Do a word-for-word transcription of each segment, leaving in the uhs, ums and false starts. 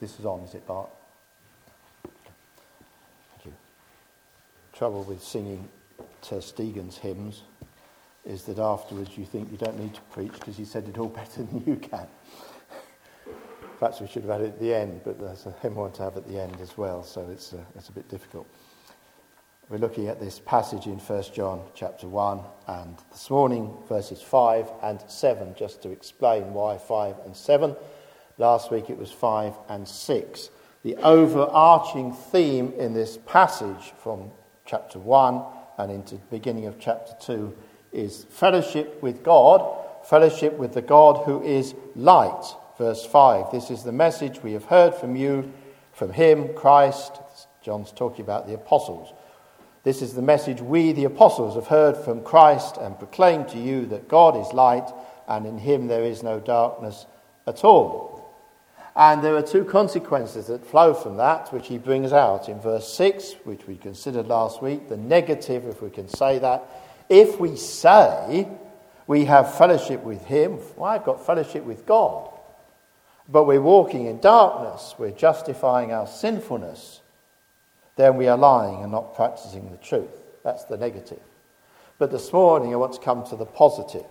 This is on, is it, Bart? Thank you. Trouble with singing Ter Stegen's hymns is that afterwards you think you don't need to preach because he said it all better than you can. Perhaps we should have had it at the end, but there's a hymn I want to have at the end as well, so it's a, it's a bit difficult. We're looking at this passage in First John chapter one, and this morning verses five and seven, just to explain why five and seven. Last week it was five and six. The overarching theme in this passage from chapter one and into the beginning of chapter two is fellowship with God, fellowship with the God who is light. Verse five, this is the message we have heard from you, from him, Christ. John's talking about the apostles. This is the message we, the apostles, have heard from Christ and proclaim to you that God is light and in him there is no darkness at all. And there are two consequences that flow from that, which he brings out in verse six, which we considered last week, the negative, if we can say that. If we say we have fellowship with him, well, I've got fellowship with God, but we're walking in darkness, we're justifying our sinfulness, then we are lying and not practicing the truth. That's the negative. But this morning I want to come to the positive.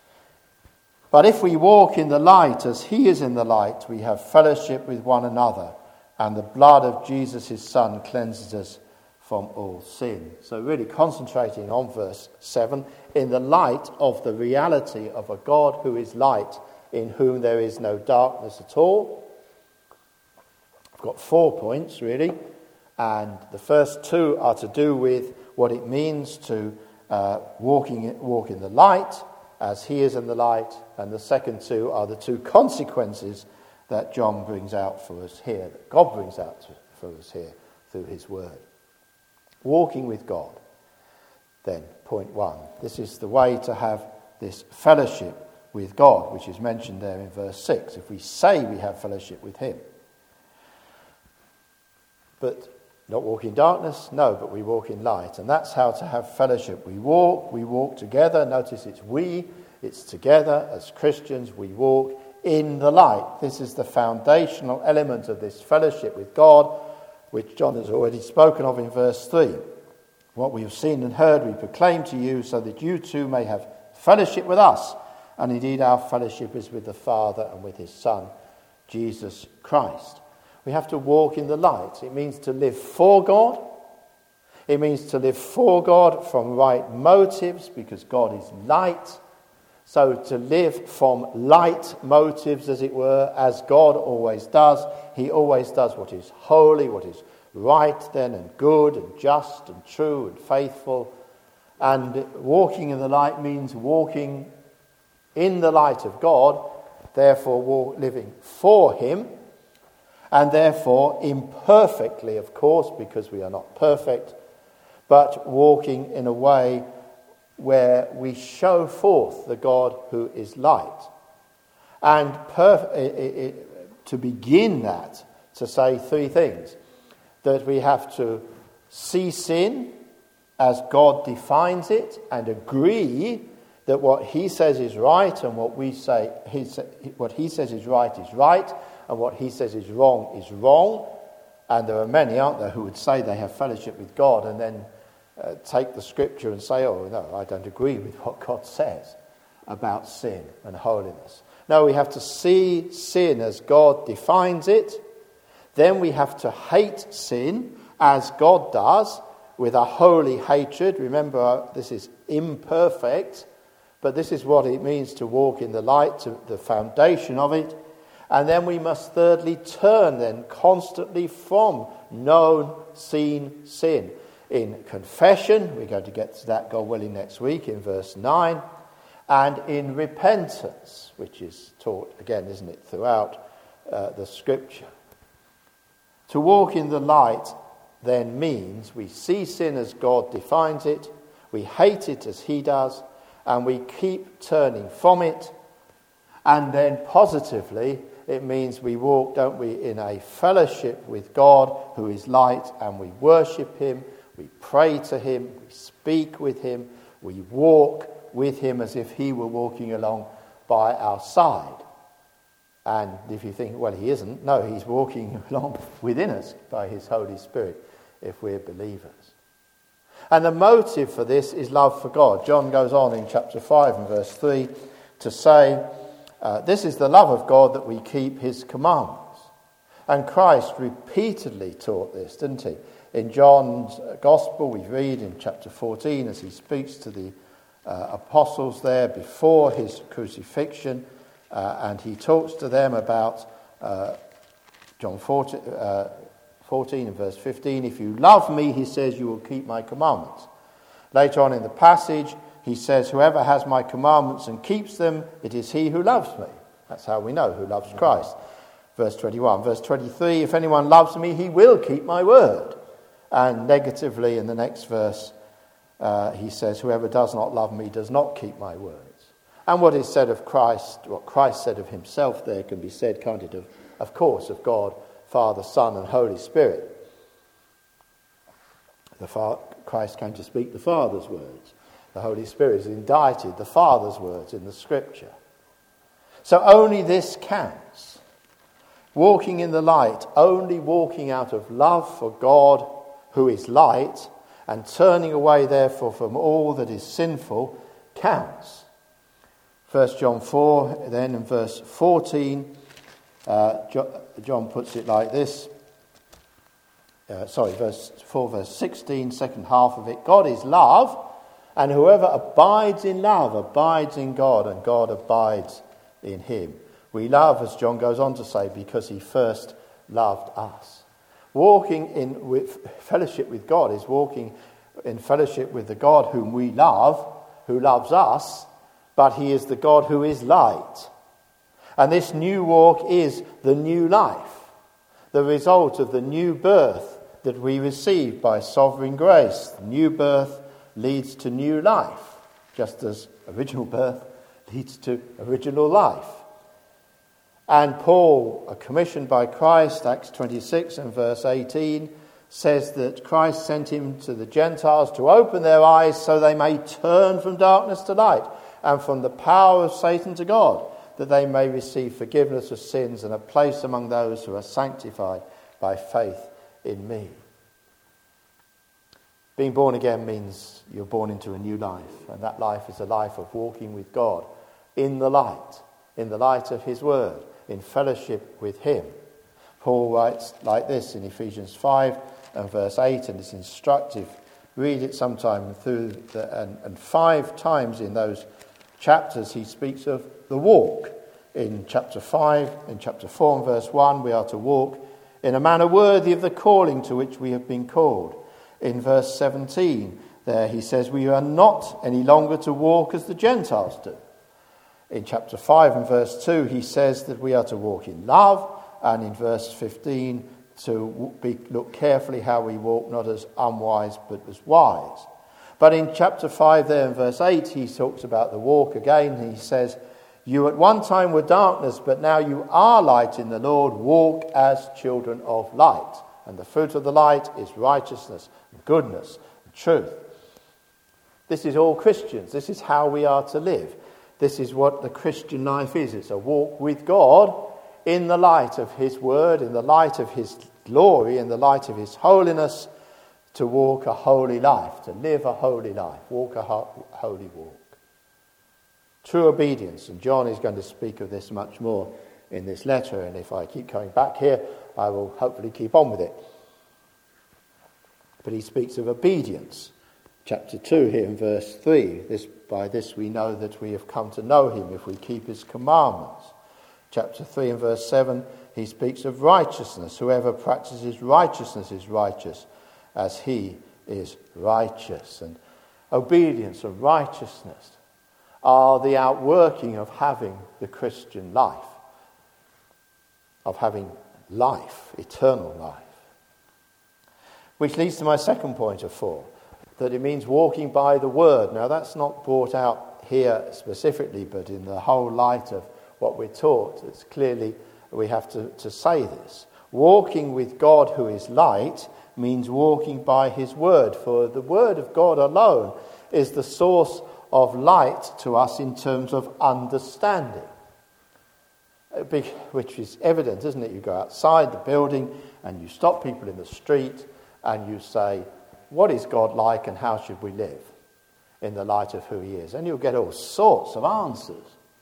But if we walk in the light as he is in the light, we have fellowship with one another, and the blood of Jesus his Son cleanses us from all sin. So really concentrating on verse seven, in the light of the reality of a God who is light, in whom there is no darkness at all. I've got four points really, and the first two are to do with what it means to uh, walking walk in the light as he is in the light, and the second two are the two consequences that John brings out for us here, that God brings out for us here through his word. Walking with God, then, point one. This is the way to have this fellowship with God, which is mentioned there in verse six. If we say we have fellowship with him. But not walk in darkness? No, but we walk in light. And that's how to have fellowship. We walk, we walk together. Notice it's we, it's together. As Christians, we walk in the light. This is the foundational element of this fellowship with God, which John has already spoken of in verse three. What we have seen and heard we proclaim to you, so that you too may have fellowship with us. And indeed our fellowship is with the Father and with his Son, Jesus Christ. We have to walk in the light. It means to live for God. It means to live for God from right motives, because God is light. So to live from light motives, as it were, as God always does. He always does what is holy, what is right then, and good and just and true and faithful. And walking in the light means walking in the light of God, therefore walk, living for him, and therefore imperfectly, of course, because we are not perfect, but walking in a way where we show forth the God who is light. And perf- it, it, to begin that, to say three things. That we have to see sin as God defines it and agree that what he says is right and what we say, he, what he says is right is right, and what he says is wrong is wrong. And there are many, aren't there, who would say they have fellowship with God and then uh, take the scripture and say, oh, no, I don't agree with what God says about sin and holiness. No, we have to see sin as God defines it. Then we have to hate sin as God does, with a holy hatred. Remember, this is imperfect, but this is what it means to walk in the light, to the foundation of it. And then we must thirdly turn then constantly from known, seen sin. In confession, we're going to get to that, God willing, next week in verse nine. And in repentance, which is taught again, isn't it, throughout uh, the scripture. To walk in the light then means we see sin as God defines it, we hate it as he does, and we keep turning from it. And then positively, it means we walk, don't we, in a fellowship with God who is light, and we worship him, we pray to him, we speak with him, we walk with him as if he were walking along by our side. And if you think, well, he isn't, no, he's walking along within us by his Holy Spirit if we're believers. And the motive for this is love for God. John goes on in chapter five and verse three to say, uh, this is the love of God, that we keep his commandments. And Christ repeatedly taught this, didn't he? In John's Gospel, we read in chapter fourteen, as he speaks to the uh, apostles there before his crucifixion, uh, and he talks to them about uh, John fourteen, uh, fourteen and verse fifteen. If you love me, he says, you will keep my commandments. Later on in the passage, he says, whoever has my commandments and keeps them, it is he who loves me. That's how we know who loves Christ. Verse twenty-one. Verse twenty-three, if anyone loves me, he will keep my word. And negatively in the next verse, uh, he says, whoever does not love me does not keep my words. And what is said of Christ, what Christ said of himself there, can be said, can't it, of, of course, of God, Father, Son, and Holy Spirit. The Fa- Christ came to speak the Father's words. The Holy Spirit has indited the Father's words in the Scripture. So only this counts. Walking in the light, only walking out of love for God, who is light, and turning away therefore from all that is sinful, counts. First John four, then in verse fourteen, uh, John puts it like this. Uh, sorry, verse four, verse sixteen, second half of it. God is love, and whoever abides in love abides in God, and God abides in him. We love, as John goes on to say, because he first loved us. Walking in with fellowship with God is walking in fellowship with the God whom we love, who loves us, but he is the God who is light. And this new walk is the new life, the result of the new birth that we receive by sovereign grace. The new birth leads to new life, just as original birth leads to original life. And Paul, commissioned by Christ, Acts twenty-six and verse eighteen, says that Christ sent him to the Gentiles to open their eyes so they may turn from darkness to light and from the power of Satan to God, that they may receive forgiveness of sins and a place among those who are sanctified by faith in me. Being born again means you're born into a new life, and that life is a life of walking with God in the light, in the light of his word, in fellowship with him. Paul writes like this in Ephesians five and verse eight, and it's instructive. Read it sometime through, the, and, and five times in those chapters he speaks of the walk. In chapter five, in chapter four and verse one, we are to walk in a manner worthy of the calling to which we have been called. In verse seventeen, there he says, we are not any longer to walk as the Gentiles do. In chapter five and verse two, he says that we are to walk in love, and in verse fifteen, to be, look carefully how we walk, not as unwise, but as wise. But in chapter five there in verse eight, he talks about the walk again. He says, you at one time were darkness, but now you are light in the Lord. Walk as children of light. And the fruit of the light is righteousness, and goodness, and truth. This is all Christians. This is how we are to live. This is what the Christian life is. It's a walk with God in the light of his word, in the light of his glory, in the light of his holiness, to walk a holy life, to live a holy life, walk a ho- holy walk. True obedience, and John is going to speak of this much more in this letter, and if I keep coming back here, I will hopefully keep on with it. But he speaks of obedience. Chapter two here in verse three, this, by this we know that we have come to know him if we keep his commandments. Chapter three and verse seven, he speaks of righteousness. Whoever practices righteousness is righteous as he is righteous. And obedience and righteousness are the outworking of having the Christian life, of having life, eternal life. Which leads to my second point of four, that it means walking by the word. Now that's not brought out here specifically, but in the whole light of what we're taught, it's clearly we have to, to say this. Walking with God who is light means walking by his word, for the word of God alone is the source of light to us in terms of understanding. which is evident, isn't it? You go outside the building and you stop people in the street and you say, what is God like and how should we live in the light of who he is? And you'll get all sorts of answers.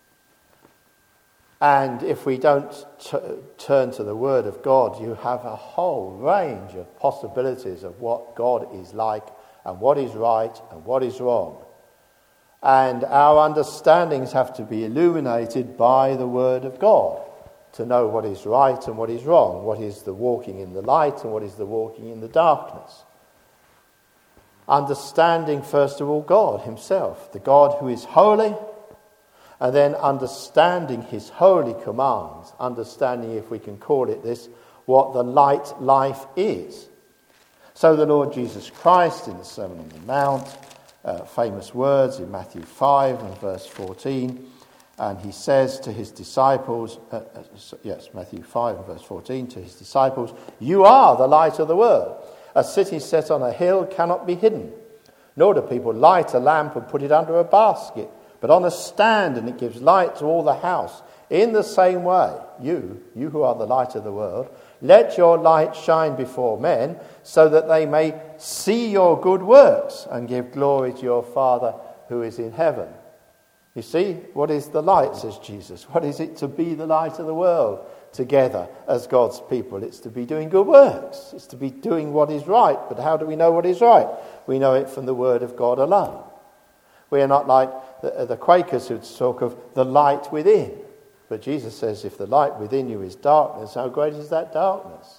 And if we don't t- turn to the Word of God, you have a whole range of possibilities of what God is like and what is right and what is wrong. And our understandings have to be illuminated by the Word of God to know what is right and what is wrong, what is the walking in the light and what is the walking in the darkness. Understanding, first of all, God himself, the God who is holy, and then understanding his holy commands, understanding, if we can call it this, what the light life is. So the Lord Jesus Christ in the Sermon on the Mount, uh, famous words in Matthew five and verse fourteen, and he says to his disciples, uh, uh, yes, Matthew five and verse fourteen, to his disciples, "You are the light of the world. A city set on a hill cannot be hidden, nor do people light a lamp and put it under a basket, but on a stand, and it gives light to all the house. In the same way, you, you who are the light of the world, let your light shine before men, so that they may see your good works and give glory to your Father who is in heaven." You see, what is the light, says Jesus? What is it to be the light of the world together as God's people? It's to be doing good works. It's to be doing what is right. But how do we know what is right? We know it from the Word of God alone. We are not like the, the Quakers who talk of the light within. But Jesus says, if the light within you is darkness, how great is that darkness?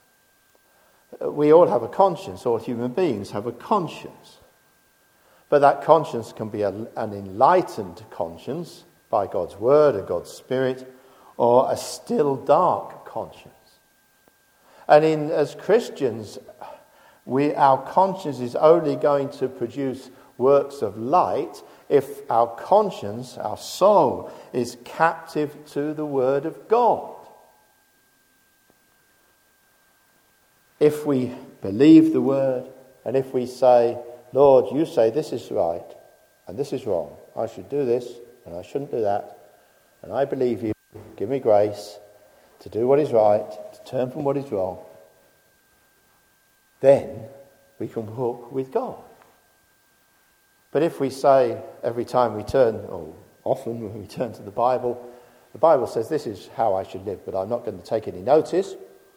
We all have a conscience. All human beings have a conscience. But that conscience can be a, an enlightened conscience by God's Word and God's Spirit, or a still dark conscience. And in as Christians, we our conscience is only going to produce works of light if our conscience, our soul, is captive to the Word of God. If we believe the Word, and if we say, "Lord, you say this is right and this is wrong. I should do this and I shouldn't do that. And I believe you. Give me grace to do what is right, to turn from what is wrong." Then we can walk with God. But if we say every time we turn, or often when we turn to the Bible, the Bible says this is how I should live, but I'm not going to take any notice.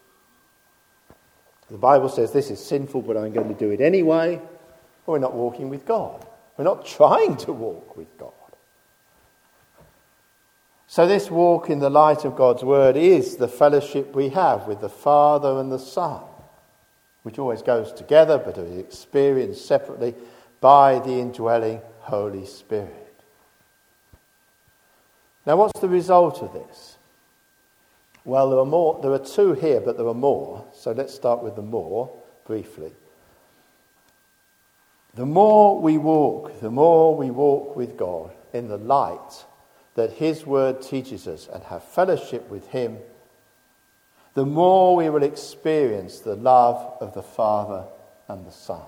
The Bible says this is sinful, but I'm going to do it anyway. We're not walking with God. We're not trying to walk with God. So this walk in the light of God's Word is the fellowship we have with the Father and the Son, which always goes together but is experienced separately by the indwelling Holy Spirit. Now, what's the result of this? Well, there are more. There are two here, but there are more. So let's start with the more briefly. The more we walk, the more we walk with God in the light that his Word teaches us and have fellowship with him, the more we will experience the love of the Father and the Son.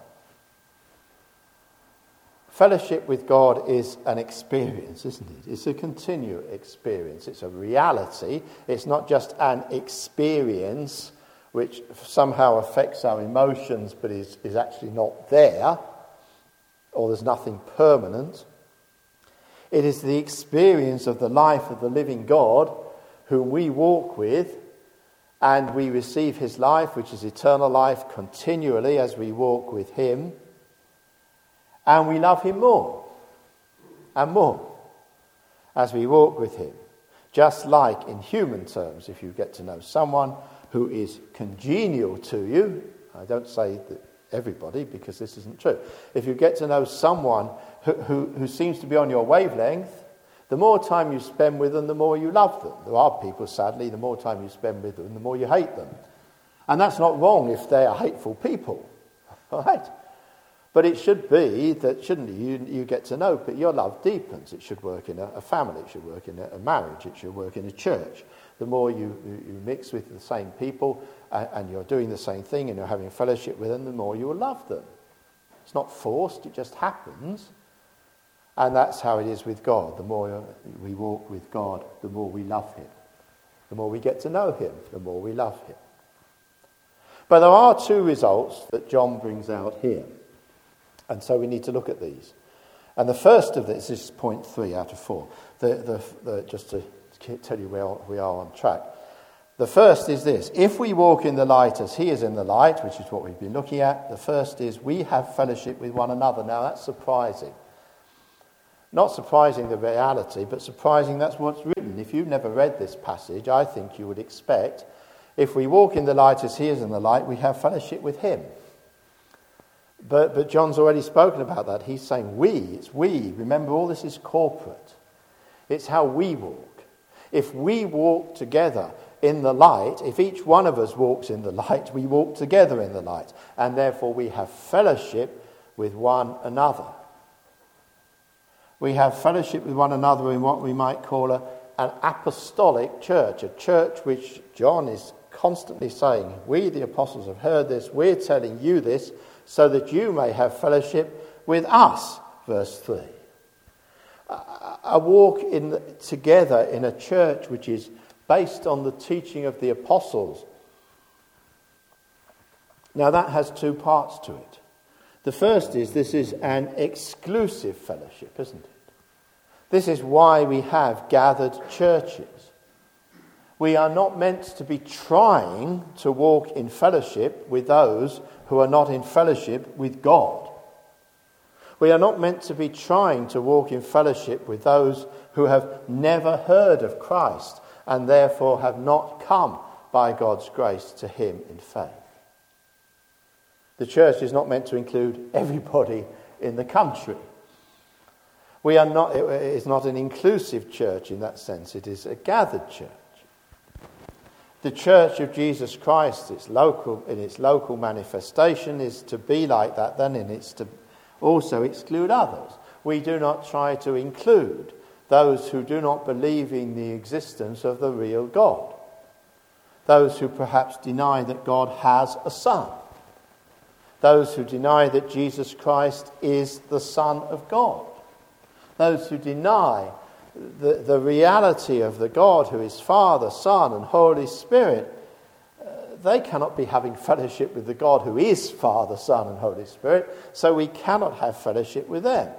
Fellowship with God is an experience, isn't it? It's a continual experience. It's a reality. It's not just an experience which somehow affects our emotions but is, is actually not there, or there's nothing permanent. It is the experience of the life of the living God whom we walk with, and we receive his life, which is eternal life, continually as we walk with him. And we love him more and more as we walk with him. Just like in human terms, if you get to know someone who is congenial to you, I don't say that everybody because this isn't true. If you get to know someone who, who, who seems to be on your wavelength, the more time you spend with them, the more you love them. There are people, sadly, the more time you spend with them, the more you hate them. And that's not wrong if they are hateful people. All right? But it should be that, shouldn't you, you get to know, but your love deepens. It should work in a, a family, it should work in a, a marriage, it should work in a church. The more you, you, you mix with the same people and, and you're doing the same thing and you're having fellowship with them, the more you will love them. It's not forced, it just happens. And that's how it is with God. The more we walk with God, the more we love him. The more we get to know him, the more we love him. But there are two results that John brings out here. And so we need to look at these. And the first of this is point three out of four. The, the, the, just to tell you where we are on track. The first is this. If we walk in the light as he is in the light, which is what we've been looking at, the first is we have fellowship with one another. Now that's surprising. Not surprising the reality, but surprising that's what's written. If you've never read this passage, I think you would expect, if we walk in the light as he is in the light, we have fellowship with him. But, but John's already spoken about that. He's saying we, it's we. Remember, all this is corporate. It's how we walk. If we walk together in the light, if each one of us walks in the light, we walk together in the light. And therefore we have fellowship with one another. We have fellowship with one another in what we might call a, an apostolic church, a church which John is constantly saying, we the apostles have heard this, we're telling you this, so that you may have fellowship with us, verse three. A, a walk in together in a church which is based on the teaching of the apostles. Now that has two parts to it. The first is this is an exclusive fellowship, isn't it? This is why we have gathered churches. We are not meant to be trying to walk in fellowship with those who are not in fellowship with God. We are not meant to be trying to walk in fellowship with those who have never heard of Christ and therefore have not come by God's grace to him in faith. The church is not meant to include everybody in the country. We are not, it is not an inclusive church in that sense. It is a gathered church. The Church of Jesus Christ, its local, in its local manifestation, is to be like that then, and it's to also exclude others. We do not try to include those who do not believe in the existence of the real God. Those who perhaps deny that God has a son. Those who deny that Jesus Christ is the Son of God. Those who deny the, the reality of the God who is Father, Son and Holy Spirit, uh, they cannot be having fellowship with the God who is Father, Son and Holy Spirit, so we cannot have fellowship with them.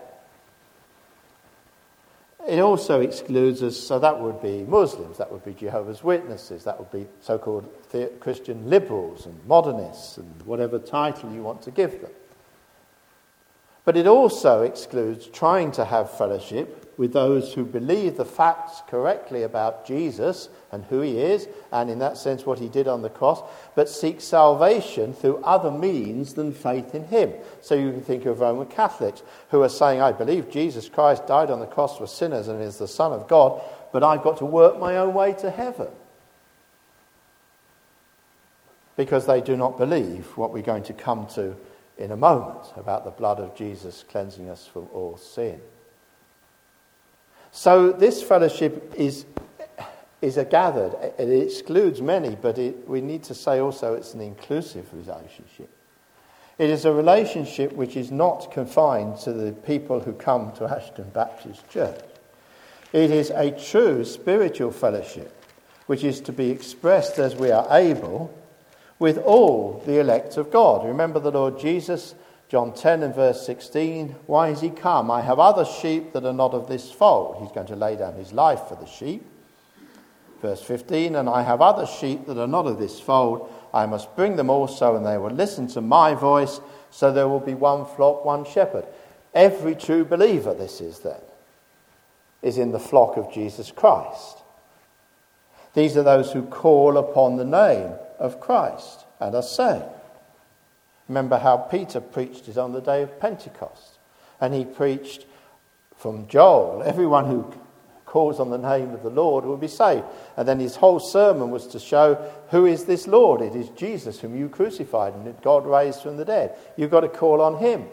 It also excludes us, so that would be Muslims, that would be Jehovah's Witnesses, that would be so-called the- Christian liberals and modernists and whatever title you want to give them. But it also excludes trying to have fellowship with those who believe the facts correctly about Jesus and who he is, and in that sense what he did on the cross, but seek salvation through other means than faith in him. So you can think of Roman Catholics who are saying, I believe Jesus Christ died on the cross for sinners and is the Son of God, but I've got to work my own way to heaven. Because they do not believe what we're going to come to in a moment about the blood of Jesus cleansing us from all sin. So this fellowship is is a gathered. It excludes many, but it, we need to say also it's an inclusive relationship. It is a relationship which is not confined to the people who come to Ashton Baptist Church. It is a true spiritual fellowship which is to be expressed as we are able with all the elect of God. Remember the Lord Jesus, John ten and verse sixteen, why has he come? I have other sheep that are not of this fold. He's going to lay down his life for the sheep. Verse fifteen, and I have other sheep that are not of this fold. I must bring them also, and they will listen to my voice, so there will be one flock, one shepherd. Every true believer, this is then, is in the flock of Jesus Christ. These are those who call upon the name of Christ and are saved. Remember how Peter preached it on the day of Pentecost. And he preached from Joel, everyone who calls on the name of the Lord will be saved. And then his whole sermon was to show, who is this Lord? It is Jesus whom you crucified and God raised from the dead. You've got to call on him.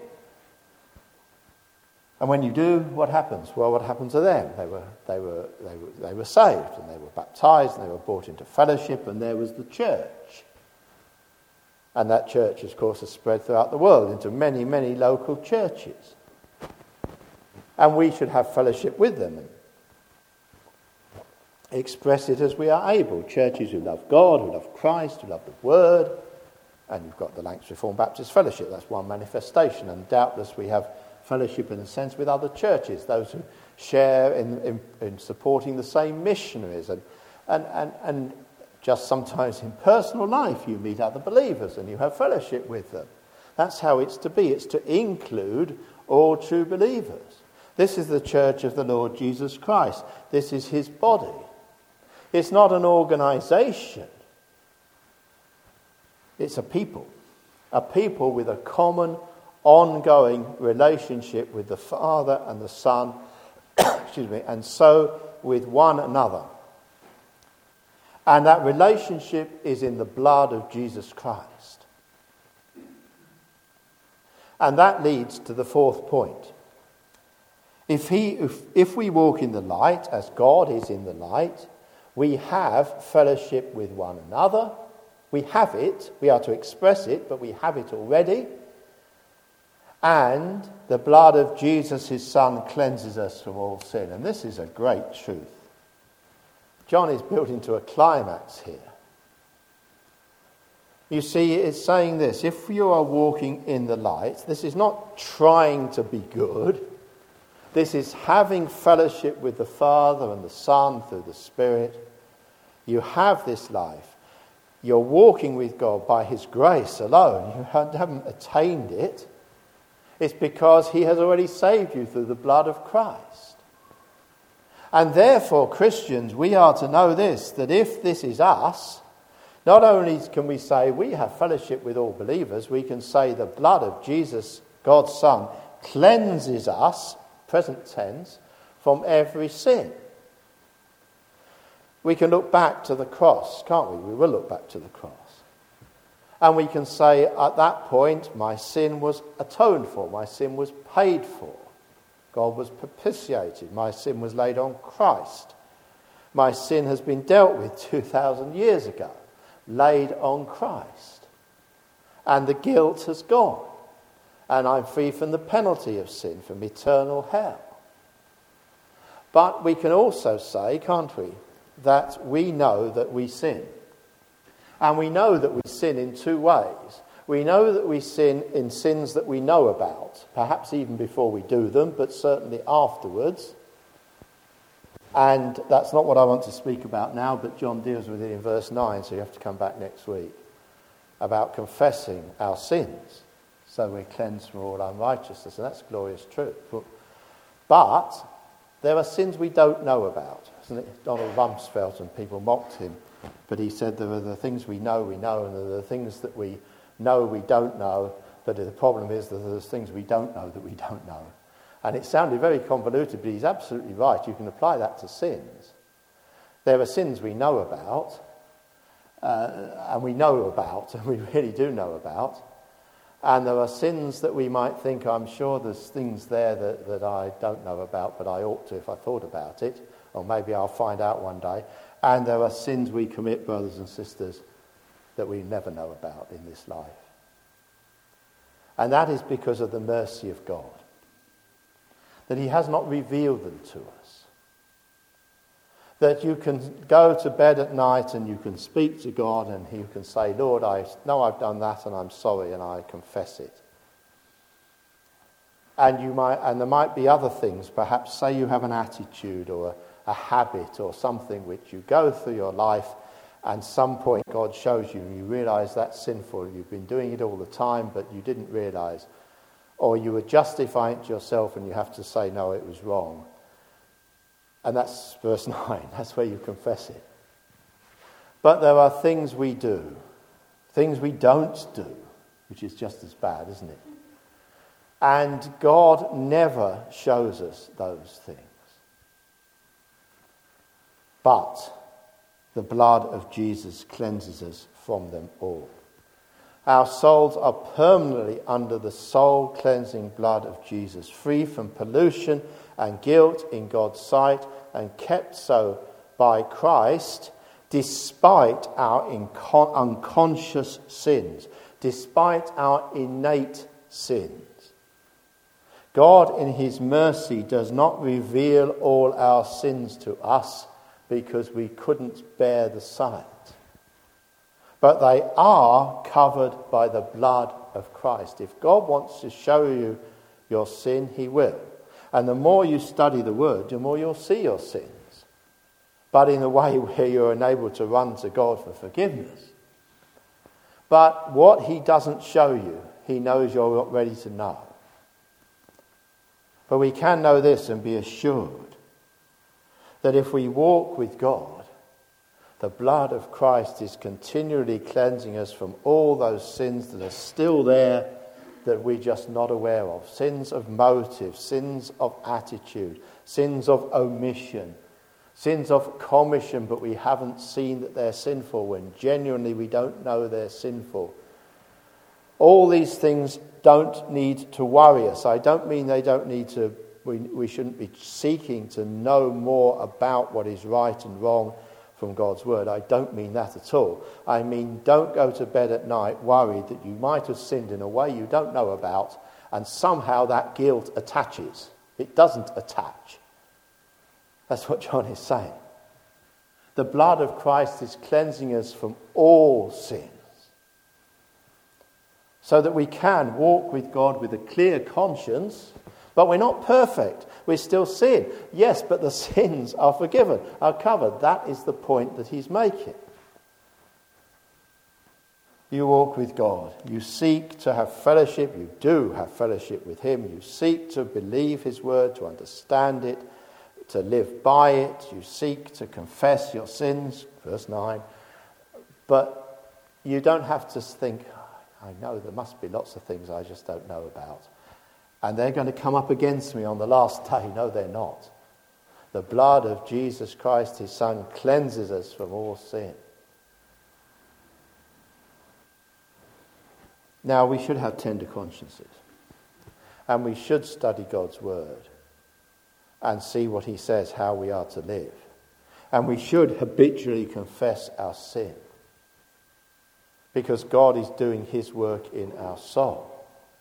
And when you do, what happens? Well, what happened to them? They were, they were, they were, they were saved, and they were baptized, and they were brought into fellowship, and there was the church. And that church, of course, has spread throughout the world into many, many local churches. And we should have fellowship with them. express it as we are able. Churches who love God, who love Christ, who love the Word. And you've got the Lancs Reformed Baptist Fellowship. That's one manifestation. And doubtless we have fellowship in a sense with other churches, those who share in, in, in supporting the same missionaries. And, and, and, and just sometimes in personal life you meet other believers and you have fellowship with them. That's how it's to be. It's to include all true believers. This is the church of the Lord Jesus Christ. This is his body. It's not an organisation. It's a people. A people with a common, ongoing relationship with the Father and the Son, excuse me, and so with one another. And that relationship is in the blood of Jesus Christ. And that leads to the fourth point. If he, if, if we walk in the light, as God is in the light, we have fellowship with one another. We have it. We are to express it, but we have it already. And the blood of Jesus, his Son, cleanses us from all sin. And this is a great truth. John is built into a climax here. You see, it's saying this: if you are walking in the light, this is not trying to be good. This is having fellowship with the Father and the Son through the Spirit. You have this life. You're walking with God by his grace alone. You haven't attained it. It's because he has already saved you through the blood of Christ. And therefore, Christians, we are to know this, that if this is us, not only can we say we have fellowship with all believers, we can say the blood of Jesus, God's Son, cleanses us, present tense, from every sin. We can look back to the cross, can't we? We will look back to the cross. And we can say, at that point, my sin was atoned for, my sin was paid for. God was propitiated, my sin was laid on Christ. My sin has been dealt with two thousand years ago, laid on Christ. And the guilt has gone. And I'm free from the penalty of sin, from eternal hell. But we can also say, can't we, that we know that we sin. And we know that we sin in two ways. We know that we sin in sins that we know about, perhaps even before we do them, but certainly afterwards. And that's not what I want to speak about now, but John deals with it in verse nine, so you have to come back next week, about confessing our sins, so we're cleansed from all unrighteousness, and that's glorious truth. But there are sins we don't know about, isn't it? Donald Rumsfeld, and people mocked him, but he said there are the things we know we know, and there are the things that we know we don't know, but the problem is that there's things we don't know that we don't know. And it sounded very convoluted, but he's absolutely right. You can apply that to sins. There are sins we know about, uh, and we know about, and we really do know about. And there are sins that we might think, I'm sure there's things there that, that I don't know about, but I ought to if I thought about it, or maybe I'll find out one day. And there are sins we commit, brothers and sisters, that we never know about in this life. And that is because of the mercy of God, that he has not revealed them to us. That you can go to bed at night and you can speak to God and you can say, Lord, I know I've done that and I'm sorry and I confess it. And you might, and there might be other things, perhaps say you have an attitude or a, a habit or something which you go through your life and some point God shows you and you realise that's sinful. You've been doing it all the time but you didn't realise. Or you were justifying it to yourself and you have to say, no, it was wrong. And that's verse nine. That's where you confess it. But there are things we do, things we don't do, which is just as bad, isn't it? And God never shows us those things. But the blood of Jesus cleanses us from them all. Our souls are permanently under the soul-cleansing blood of Jesus, free from pollution and guilt in God's sight, and kept so by Christ, despite our incon- unconscious sins, despite our innate sins. God, in his mercy, does not reveal all our sins to us because we couldn't bear the sight. But they are covered by the blood of Christ. If God wants to show you your sin, he will. And the more you study the word, the more you'll see your sins. But in a way where you're enabled to run to God for forgiveness. But what he doesn't show you, he knows you're not ready to know. But we can know this and be assured that if we walk with God, the blood of Christ is continually cleansing us from all those sins that are still there that we're just not aware of. Sins of motive, sins of attitude, sins of omission, sins of commission, but we haven't seen that they're sinful when genuinely we don't know they're sinful. All these things don't need to worry us. I don't mean they don't need to, we, we shouldn't be seeking to know more about what is right and wrong from God's word. I don't mean that at all. I mean, don't go to bed at night worried that you might have sinned in a way you don't know about and somehow that guilt attaches. It doesn't attach. That's what John is saying. The blood of Christ is cleansing us from all sins so that we can walk with God with a clear conscience, but we're not perfect. We still sin. Yes, but the sins are forgiven, are covered. That is the point that he's making. You walk with God. You seek to have fellowship. You do have fellowship with him. You seek to believe his word, to understand it, to live by it. You seek to confess your sins, verse nine. But you don't have to think, I know there must be lots of things I just don't know about. And they're going to come up against me on the last day. No, they're not. The blood of Jesus Christ, his Son, cleanses us from all sin. Now, we should have tender consciences. And we should study God's word and see what he says, how we are to live. And we should habitually confess our sin. Because God is doing his work in our soul.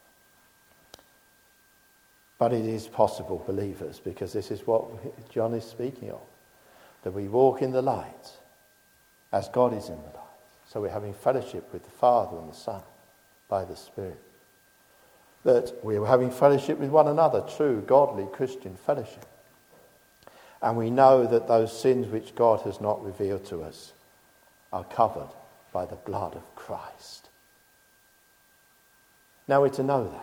But it is possible, believers, because this is what John is speaking of, that we walk in the light as God is in the light. So we're having fellowship with the Father and the Son by the Spirit. That we're having fellowship with one another, true, godly, Christian fellowship. And we know that those sins which God has not revealed to us are covered by the blood of Christ. Now we're to know that.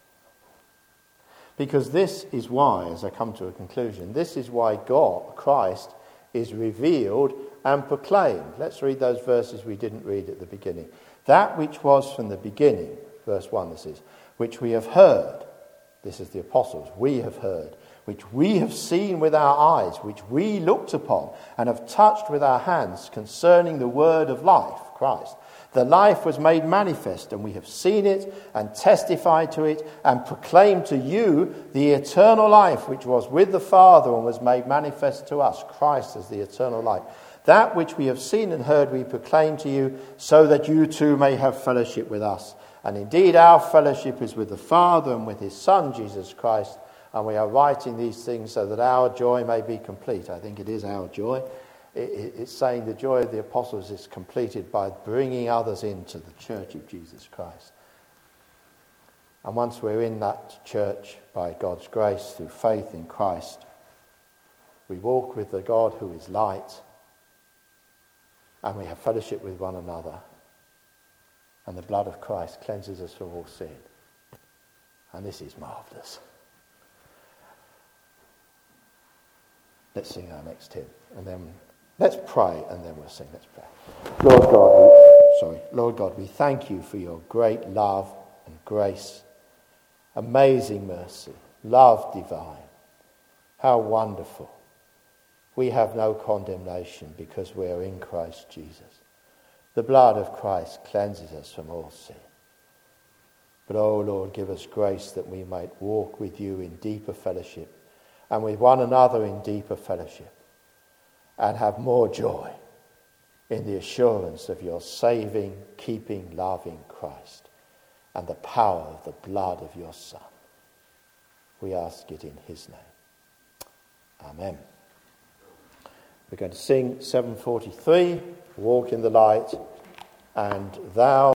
Because this is why, as I come to a conclusion, this is why God, Christ, is revealed and proclaimed. Let's read those verses we didn't read at the beginning. That which was from the beginning, verse one this is, which we have heard, this is the apostles, we have heard, which we have seen with our eyes, which we looked upon and have touched with our hands concerning the word of life, Christ. The life was made manifest, and we have seen it and testified to it and proclaimed to you the eternal life which was with the Father and was made manifest to us, Christ as the eternal life. That which we have seen and heard we proclaim to you, so that you too may have fellowship with us. And indeed our fellowship is with the Father and with his Son, Jesus Christ, and we are writing these things so that our joy may be complete. I think it is our joy. It's saying the joy of the apostles is completed by bringing others into the church of Jesus Christ. And once we're in that church, by God's grace, through faith in Christ, we walk with the God who is light, and we have fellowship with one another, and the blood of Christ cleanses us from all sin. And this is marvellous. Let's sing our next hymn, and then let's pray, and then we'll sing. Let's pray. Lord God, we, sorry, Lord God, we thank you for your great love and grace, amazing mercy, love divine. How wonderful. We have no condemnation because we are in Christ Jesus. The blood of Christ cleanses us from all sin. But, oh Lord, give us grace that we might walk with you in deeper fellowship and with one another in deeper fellowship, and have more joy in the assurance of your saving, keeping, loving Christ and the power of the blood of your Son. We ask it in his name. Amen. We're going to sing seven forty-three, Walk in the Light, and thou